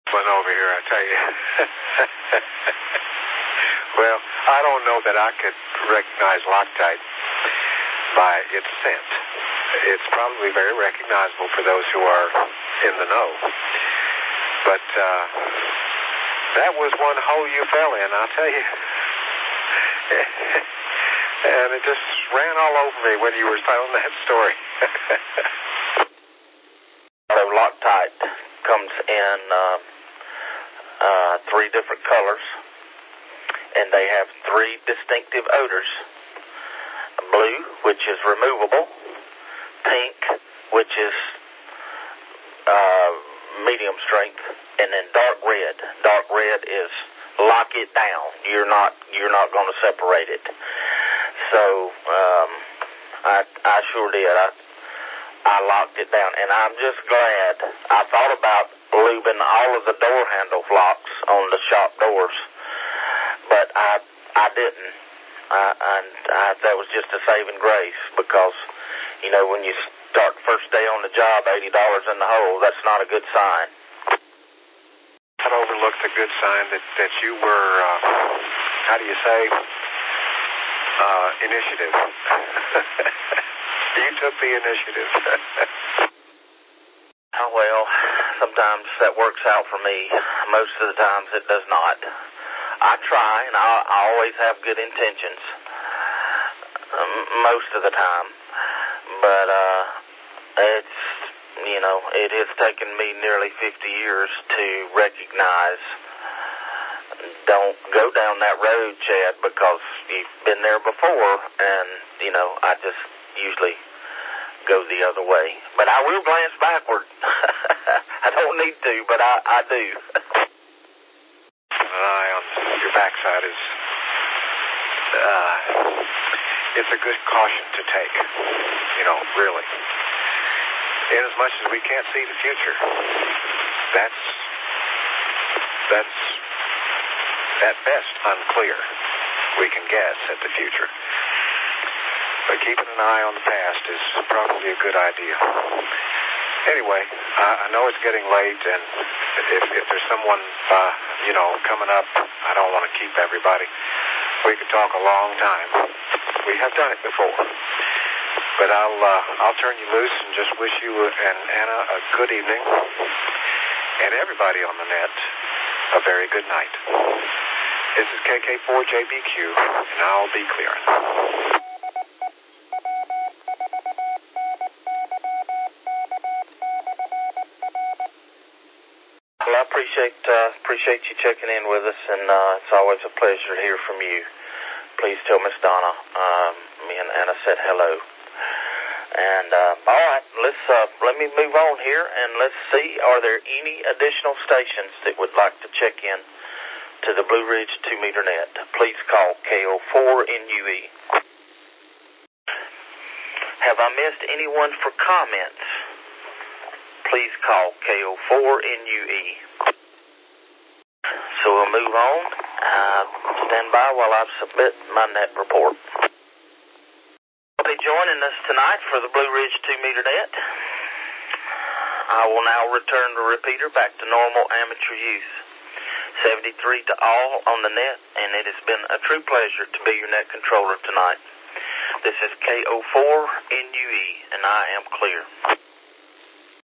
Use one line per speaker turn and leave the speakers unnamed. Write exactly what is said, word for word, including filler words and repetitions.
One over here, I tell you. Well, I don't know that I could recognize Loctite by its scent. It's probably very recognizable for those who are in the know. But uh, that was one hole you fell in, I'll tell you. And it just ran all over me when you were telling that story.
So Loctite comes in uh, uh, three different colors, and they have three distinctive odors. Blue, which is removable. Pink, which is uh, medium strength, and then dark red. Dark red is lock it down. You're not you're not going to separate it. So um, I I sure did. I I locked it down, and I'm just glad. I thought about lubing all of the door handle locks on the shop doors, but I I didn't. I, and I, that was just a saving grace, because, you know, when you start the first day on the job, eighty dollars in the hole, that's not a good sign.
That overlooked a good sign that, that you were, uh, how do you say, uh, initiative. You took the initiative.
Oh, well, sometimes that works out for me. Most of the times it does not. I try, and I, I always have good intentions, um, most of the time, but uh, it's, you know, it has taken me nearly fifty years to recognize, don't go down that road, Chad, because you've been there before, and, you know, I just usually go the other way. But I will glance backward. I don't need to, but I, I do.
An eye on your backside is, uh, it's a good caution to take, you know, really. In as much as we can't see the future, that's, that's at best unclear. We can guess at the future. But keeping an eye on the past is probably a good idea. Anyway, uh, I know it's getting late, and if, if there's someone, uh, you know, coming up, I don't want to keep everybody. We could talk a long time. We have done it before. But I'll, uh, I'll turn you loose and just wish you and Anna a good evening, and everybody on the net a very good night. This is K K four J B Q, and I'll be clearing.
Well, I appreciate uh, appreciate you checking in with us, and uh, it's always a pleasure to hear from you. Please tell Miss Donna um, me and Anna said hello. And uh, all right, let's uh, let me move on here, and let's see, are there any additional stations that would like to check in to the Blue Ridge two meter net? Please call K O four N U E. Have I missed anyone for comments? Please call K O four N U E. So we'll move on. Uh, stand by while I submit my net report. I'll be joining us tonight for the Blue Ridge two meter net. I will now return the repeater back to normal amateur use. seventy-three to all on the net, and it has been a true pleasure to be your net controller tonight. This is K O four N U E, and I am clear.